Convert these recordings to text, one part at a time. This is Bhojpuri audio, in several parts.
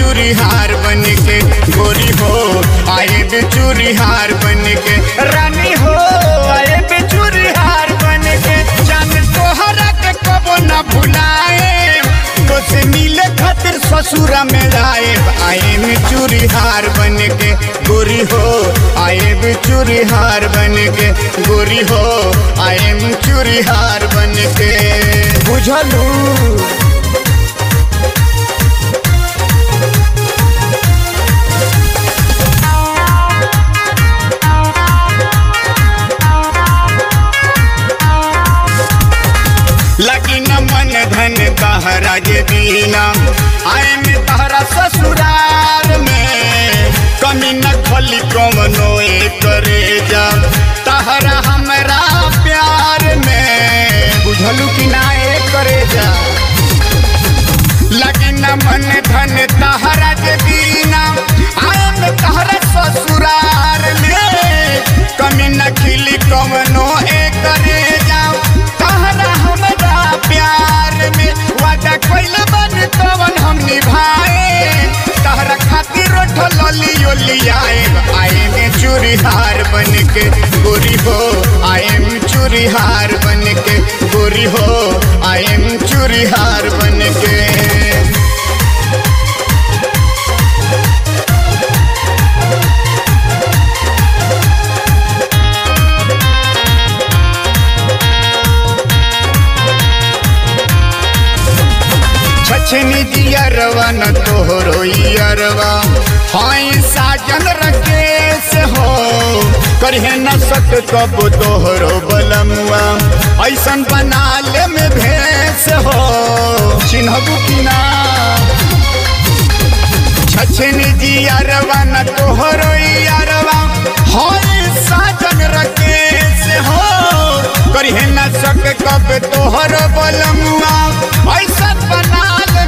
चूड़ी हार बन के गोरी हो आए बेचूरी हार बन के रानी हो आए बेचूरी हार बन के जान तोहरा के कबो न भुलाए तो से मिले खातिर ससुरा में आए में चूड़ी हार बन के गोरी हो आए बेचूरी हार बन के गोरी हो आए में चूड़ी हार बन के बुझलू। लगी न मन धन तहरा जे दीना आए में तहरा ससुराल में कमी न खली कमनो करे जा तहरा हमरा प्यार में बुझलू कि ना करे जा। लगी न मन धन तहरा जे दीना आए में तहरा ससुराल में कमी न खिली कमनो करे जा तहरा हमरा प्यार में वादा कोइल बन तवन हम निभाए तहरा खातिर ललियो लियाए आए में चूड़ी हार बन के गोरी हो आए में चूड़ी हार बन के गोरी हो आए में चूड़ी हार बन के। छछनी दियरवा न तोहरो यारवा हाय साजन रकेश हो करहे न सक कब तोहरो बलमुआ ऐसन बनाले में भेस हो चिन्हबू कि ना। छछनी दियरवा न तोहरो यारवा हाय साजन रकेश हो करहे न सक कब तोहरो बलमुआ ऐसन बना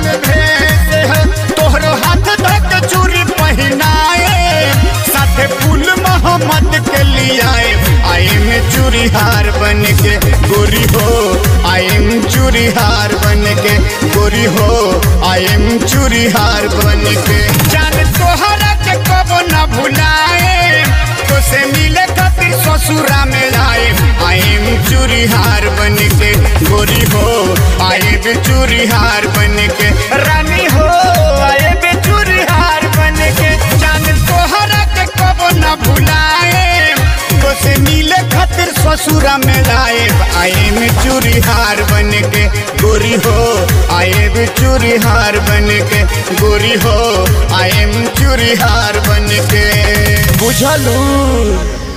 तोहरो हाथ धक चूड़ी पहनाए साथे फूल मोहम्मद के लियाए आए में चूड़ी हार बन के गोरी हो आए में चूड़ी हार बन के गोरी हो आए में चूड़ी हार बन के जान तोहरा के कबो न भुलाए तो से मिले खातिर ससुरा में आए में चूड़ी हार बन के गोरी हो आए बेचूरी हार बन के रानी हो आए बेचूरी हार बन के जान तोहरा के कबो न भुलाए तो से मिले खातिर ससुरा में आए में चूड़ी हार बन के गोरी हो आए बेचूरी हार बन के गोरी हो आए में चूड़ी हार बन के बुझलू।